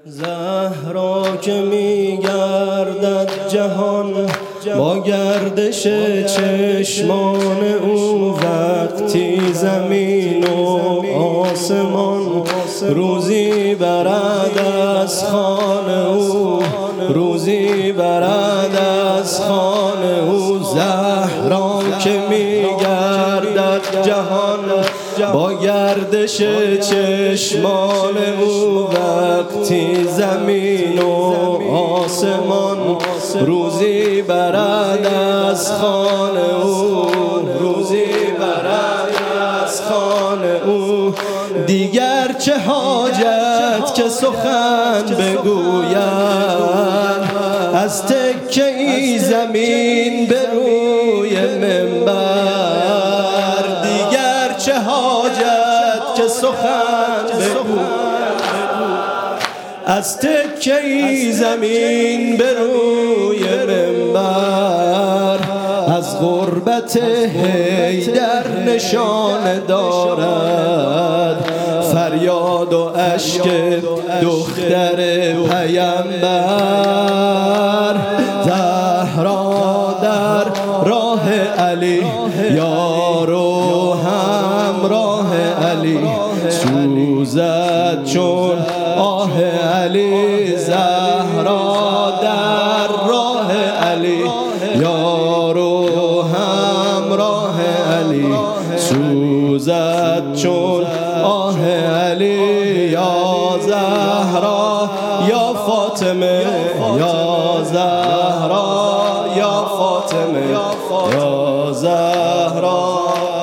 زهرا که میگردد جهان با گردش چشمان او، وقتی زمین و آسمان روزی برد از خوان او، روزی برد از خوان او. زهرا که میگردد جهان با گردش چشمان او، وقتی زمین و آسمان روزی برد از خوان او، روزی برد از خوان او. دیگر چه حاجت که سخن بگوید از تکه ای زمین به روی منبر. دیگر چه حاجت که سخن بگوید از تکه ای زمین به روی منبر. از غربت حیدر نشان دارد فریاد و اشک دختر پیامبر. زهرا در راه علی، یار و همراه علی، سوزد چون آه علی. زهرا در راه علی، یار و همراه علی، سوزد چون آه علی. یا زهرا یا فاطمه، یا زهرا یا فاطمه، یا زهرا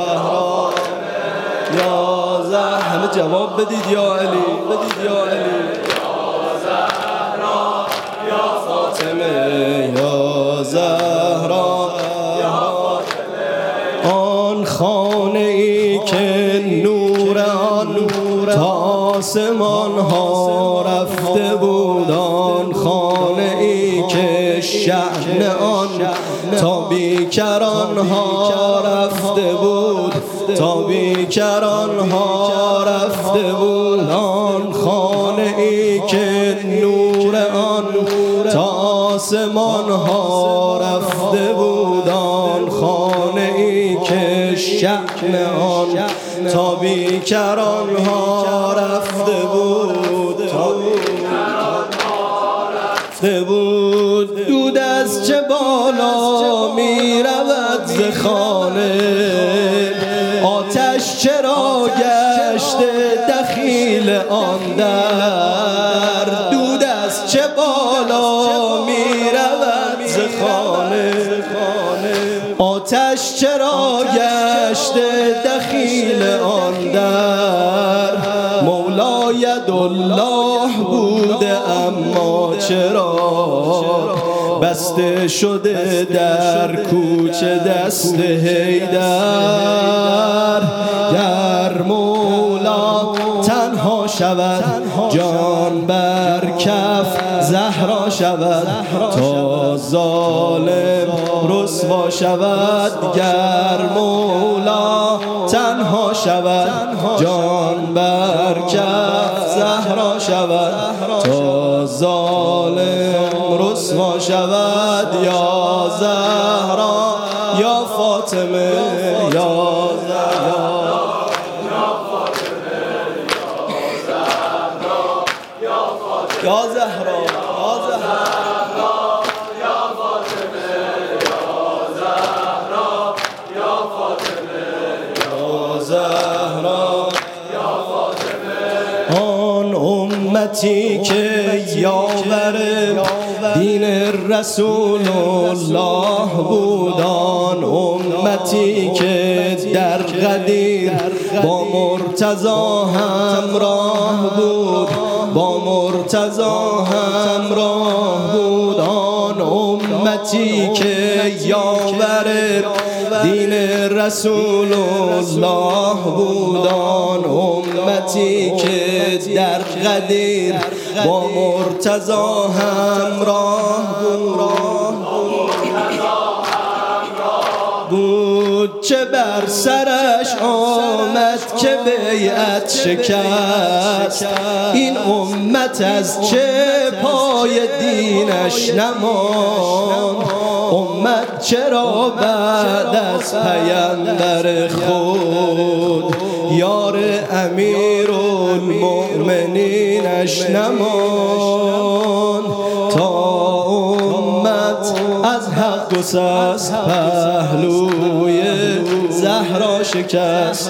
یا زهرا. همه جواب بدید یا علی، بدید یا علی. یا زهرا یا فاطمه، یا زهرا یا فاطمه. آن خانه ای که نور آن تا آسمان ها رفته بود، آن خانه ای که شأن آن تا بیکران ها رفته بود، تا بیکران ها رفته بود. آن خانه ای که نور آن تا آسمان ها رفته بود، آن خانه ای که شأن آن تا بیکران ها رفته بود، رفته بود. دود از چه بالا می رود ز خانه، آتش چرا گشته دخیل آن در. دود از چه بالا می رود ز خانه، آتش چرا گشته دخیل آن در. مولای یدالله بوده اما چرا بسته شده در کوچه دست حیدر. گر مولا تنها شود جان بر کف زهرا شود، تا ظالم رسوا شود. گر مولا تنها شود جان بر کف زهرا شود، تا ظالم رسوا شود. یا زهرا یا فاطمه، یا زهرا یا فاطمه، یا زهرا یا زهرا یا فاطمه، یا زهرا یا فاطمه. آن امتی که یاور دین رسول الله بود، آن امتی که در غدیر با مرتضی همراه بود، با مرتضی همراه بود. آن امتی که یاور دین رسول الله بود، آن امتی که در غدیر با مرتضی همراه بود. چه بر سرش آمد که بیعت شکست. این امت از چه پای دینش نماند. امت چرا بعد از پیامبر خود یار امیرالمؤمنینش نماند. تا امت از حق گسست پهلوی زهرا شکست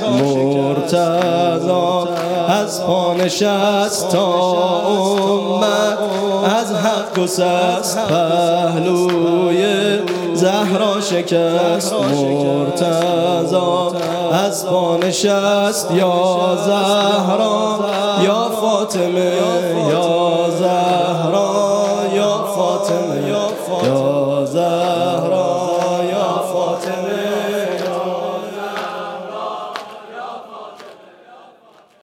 مرتضی از پا نشست. تا امت از حق گسست پهلوی زهرا شکست مرتضی از پا نشست. یا زهرا یا فاطمه